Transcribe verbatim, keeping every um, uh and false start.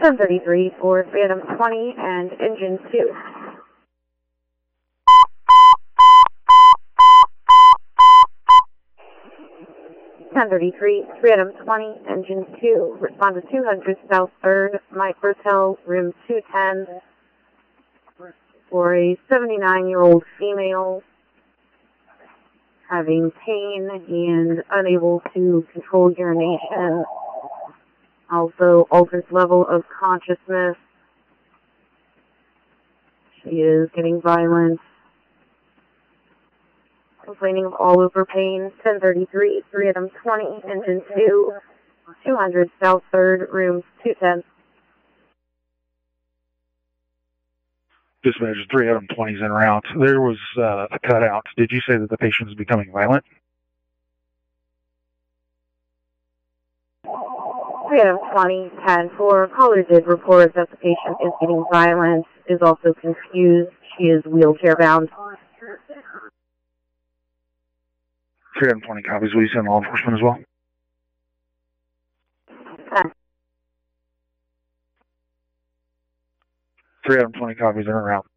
ten thirty-three for Phantom twenty and Engine two. ten thirty-three, Phantom twenty, Engine two. Respond to two hundred South third, Microtel, room two ten, for a seventy-nine-year-old female having pain and unable to control urination. Also, altered level of consciousness. She is getting violent. Complaining of all over pain. ten thirty-three, Phantom twenty, Engine two, two hundred South third, room two ten. Dispatch, three Adam twenties en route. There was uh, a cutout. Did you say that the patient is becoming violent? Phantom twenty, ten four. Caller did report that the patient is getting violent, is also confused. She is wheelchair bound. three Adam twenty copies. Will you send law enforcement as well? ten. three Adam twenty copies en route.